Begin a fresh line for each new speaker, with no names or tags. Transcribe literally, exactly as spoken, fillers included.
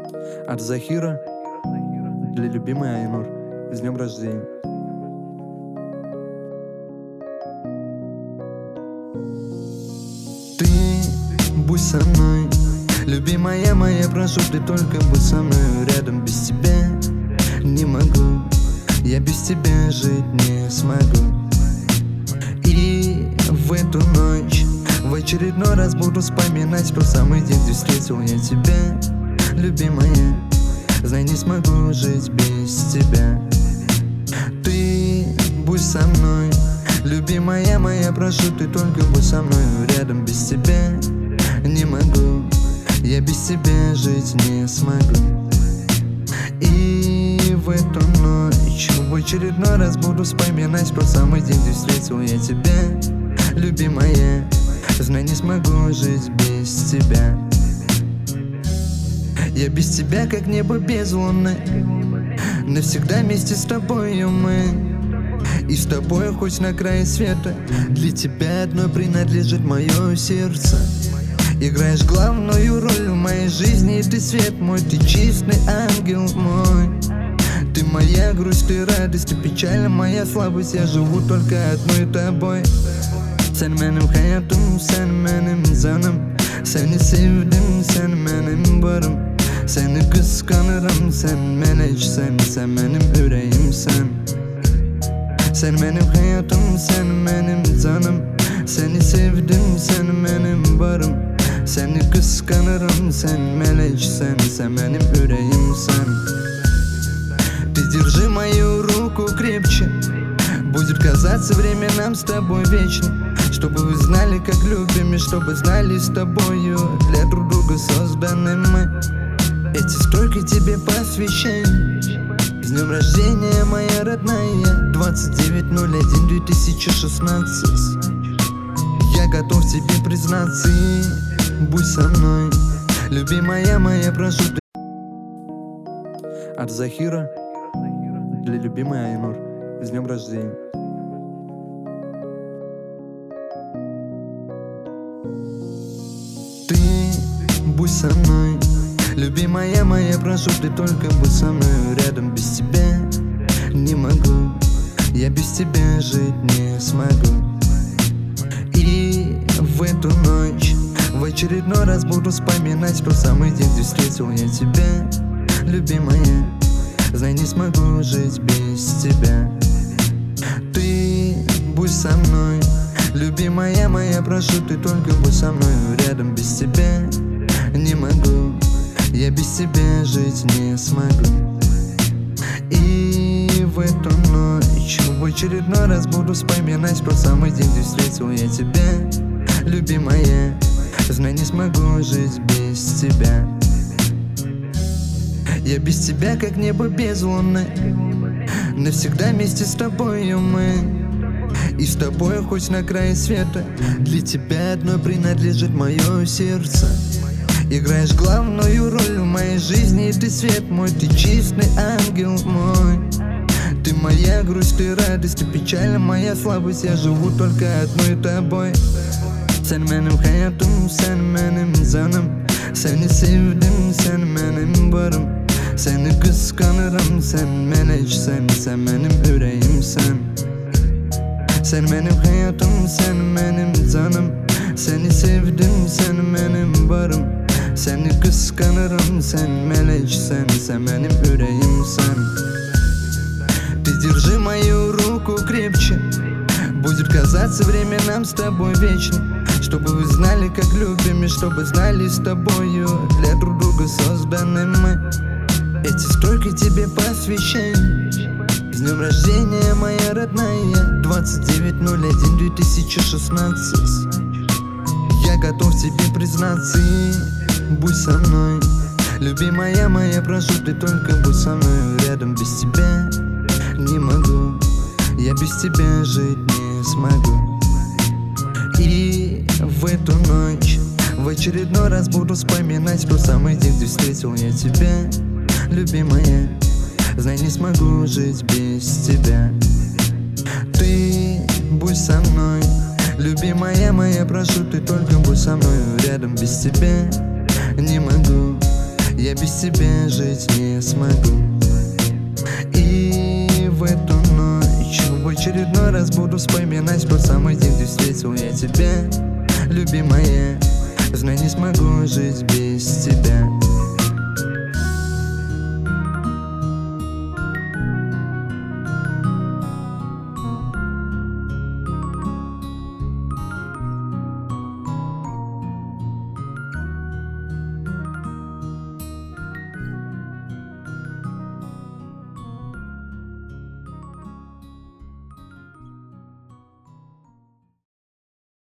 От Захира для любимой Айнур. С днем рождения. Ты будь со мной, любимая моя, прошу, ты только будь со мной. Рядом без тебя не могу, я без тебя жить не смогу. И в эту ночь в очередной раз буду вспоминать тот самый день, где встретил я тебя, любимая. Знай, не смогу жить без тебя. Ты будь со мной, любимая моя, прошу, ты только будь со мной. Рядом без тебя не могу, я без тебя жить не смогу. И в эту ночь в очередной раз буду вспоминать тот самый день, где встретил я тебя, любимая. Знай, не смогу жить без тебя. Я без тебя как небо без луны, навсегда вместе с тобою мы. И с тобой хоть на крае света, для тебя одной принадлежит мое сердце. Играешь главную роль в моей жизни, и ты свет мой, ты чистый ангел мой. Ты моя грусть, ты радость, ты печаль, моя слабость, я живу только одной тобой. Sen benim hayatım, sen benim canım. Seni sevdim, sen benim varım. Seni kıskanırım, sen meleksen, sen benim yüreğimsen. Sen benim hayatım, sen benim canım. Seni sevdim, sen benim varım. Seni kıskanırım, sen meleksen, sen benim yüreğimsen. Ты держи мою руку крепче, будет казаться время нам с тобой вечно. Чтобы вы знали, как любим, и чтобы знали с тобою, для друг друга созданы мы. Эти строки тебе посвящаю. С днем рождения, моя родная, двадцать девять ноль один две тысячи шестнадцать. Я готов тебе признаться, и будь со мной, любимая моя, прошу ты. От Захира для любимой Айнур. С днем рождения. Ты будь со мной, любимая моя, прошу, ты только будь со мной. Рядом без тебя не могу, я без тебя жить не смогу. И в эту ночь в очередной раз буду вспоминать тот самый день, где встретил я тебя, любимая. Знай, не смогу жить без тебя. Ты будь со мной, любимая моя, прошу, ты только будь со мной. Рядом без тебя не могу, я без тебя жить не смогу. И в эту ночь в очередной раз буду вспоминать тот самый день, где встретил я тебя, любимая. Знай, не смогу жить без тебя. Я без тебя как небо без луны, навсегда вместе с тобою мы. И с тобой хоть на крае света, для тебя одной принадлежит мое сердце. Играешь главную роль в моей жизни, и ты свет мой, ты чистый ангел мой. Ты моя грусть, ты радость, ты печаль, моя слабость, я живу только одной тобой. Sen benim hayatım, sen benim canım. Seni sevdim, sen benim varım. Seni kıskanırım, sen meleksen, sen benim yüreğimsen. Sen benim hayatım, sen benim canım. Seni sevdim, sen benim varım. Seni kıskanırım, sen meleksen, sen benim yüreğimsen. Ты держи мою руку крепче, будет казаться время нам с тобой вечно. Чтобы вы знали, как любим, и чтобы знали с тобою, для друг друга созданы мы. Эти строки тебе посвящаю. С днем рождения, моя родная, двадцать девять ноль один две тысячи шестнадцать. Я готов тебе признаться, и будь со мной, любимая моя, прошу, ты только будь со мной. Рядом без тебя не могу, я без тебя жить не смогу. И в эту ночь в очередной раз буду вспоминать тот самый день, где встретил я тебя, любимая. Знай, не смогу жить без тебя. Ты будь со мной, любимая моя, прошу, ты только будь со мной. Рядом без тебя не могу, я Я без тебя жить не смогу. И в эту ночь в очередной раз буду вспоминать тот самый день, где встретил я тебя, любимая. Знай, не смогу жить без тебя.